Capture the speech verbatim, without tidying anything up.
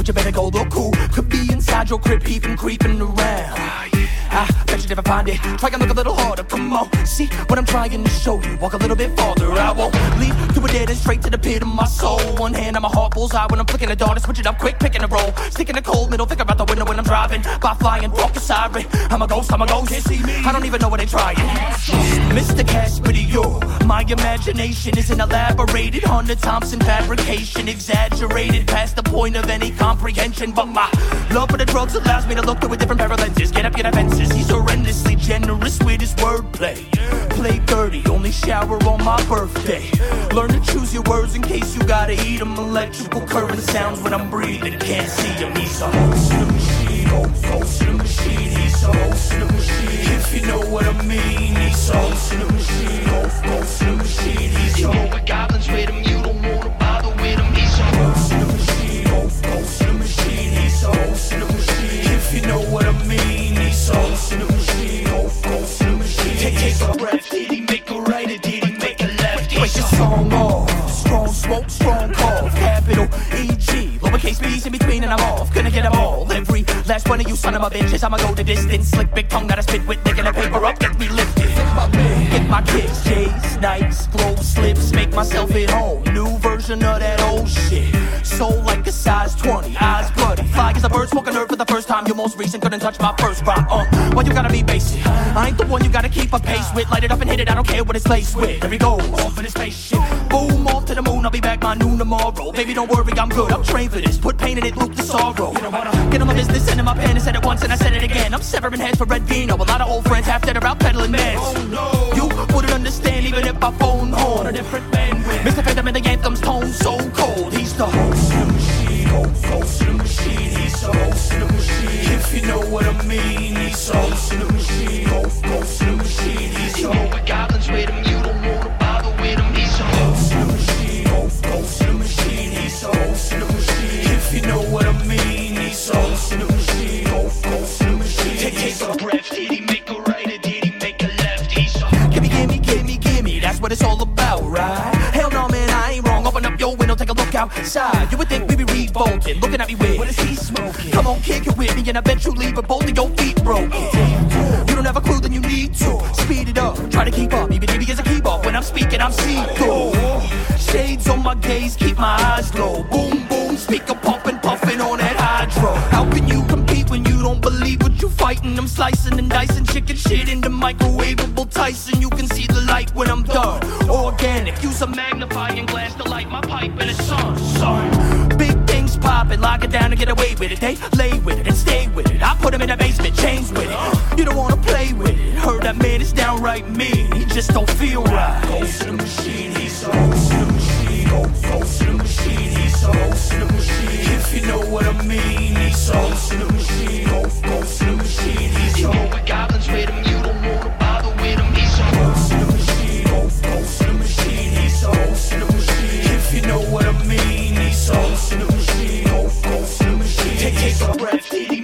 but you better go look cool. Could be inside your crib, peeping, creeping around. I bet you never find it. Try and look a little harder, come on. See what I'm trying to show you. Walk a little bit farther. I won't lead through a dead end straight to the pit of my soul. One hand on my heart, bullseye when I'm flicking the dart and switch it up quick, picking a roll. Sticking a cold middle finger out the window when I'm driving. By flying, walk a siren. I'm a ghost, I'm a ghost. Can't see me. I don't even know what they're trying. Mister Casper, yo, my imagination isn't elaborated. Hunter Thompson fabrication, exaggerated past the point of any comprehension. But my love for the drugs allows me to look through a different pair of lenses. Get up, get offenses. He's horrendously generous with his wordplay. Play dirty, only shower on my birthday. Learn to choose your words in case you gotta eat them. Electrical current sounds when I'm breathing. Can't see him, he's a host of the machine. Host of the machine, he's a host of the machine. If you know what I mean, he's a host of the machine. Host of the machine, he's a host with goblins with him. You don't wanna bother with him, he's a host of the machine. Host of the machine, he's a host of the machine. If you know what I mean, he's a host of the machine. Host of the machine. Take, take a breath, did he make a right or did he make a left? Break your song off. Strong smoke, strong cough. Capital E G, lowercase b's in between and I'm off. Gonna get them all, every last one of you son of a bitches. I'ma go the distance, slick big tongue that I spit with, licking the paper up, get me lifted. Get my kicks, J's, Nikes, Grove slips, make myself at home. New version of that old shit. Soul like a size twenty, eyes bloody. Fly as a bird, smoking herb for the first time. Your most recent couldn't touch my first rhyme. Uh, why you gotta be basic? I ain't the one you gotta keep a pace with. Light it up and hit it, I don't care what it's laced with. There we go, off in this spaceship. Boom, off to the moon, I'll be back by noon tomorrow. Baby, don't worry, I'm good, I'm trained for this. Put pain in it, loop the sorrow. You don't wanna get on my business, and in my pen, I said it once and I said it again. I'm severing heads for Red Vino. A lot of old friends half dead are out peddling meds. Oh no, you wouldn't understand even if I phone home. On a different bandwidth. Mister Phantom and the anthem's tone so cold. He's the host of the machine. Host of the machine. He's the host of the machine. If you know what I mean, he's the host of the machine. Host of the machine. He's the host with goblins with him. You don't wanna bother with him. He's the host of the machine. Host of the machine. He's the host of the machine. If you know what I mean, he's the host of the machine. Host of the machine. Take, take a breath. Did he make a right or did he make a left? He's the gimme, gimme, gimme, gimme. That's what it's all about, right? Hell no, man, I ain't wrong. Open up your window, take a look outside. You would think we be revolting, looking at me weird. What is he smoking? Come on, kid, get with me, and I bet you leave with both of your feet broken. You don't have a clue, then you need to speed it up. Try to keep up, even if he is a keyboard. When I'm speaking, I'm see-through. Shades on my gaze, keep my eyes low. Boom, boom, speaker pumping, puffing on that hydro. How can you compete when you don't believe what you fighting? I'm slicing and dicing chicken shit into microwavable Tyson. You can see the light when I'm done. Organic, use a magnifying glass to light my pipe in the sun. Son, big things popping, lock it down and get away with it. They lay with it and stay with it. I put them in the basement, chains with it. You don't wanna play with it. Heard that man is downright mean. He just don't feel right. Host of the machine, he's a host of the machine. Host of the machine, he's a host of the machine. If you know what I mean, he's a host of the machine. Host of the machine, he's a host with goblins with him. You don't wanna bother with him. He's a host of the machine. Host of the machine, he's a host of the machine. If you know what I mean, he's a host of the machine. Host of the machine. Take, take a breath, did he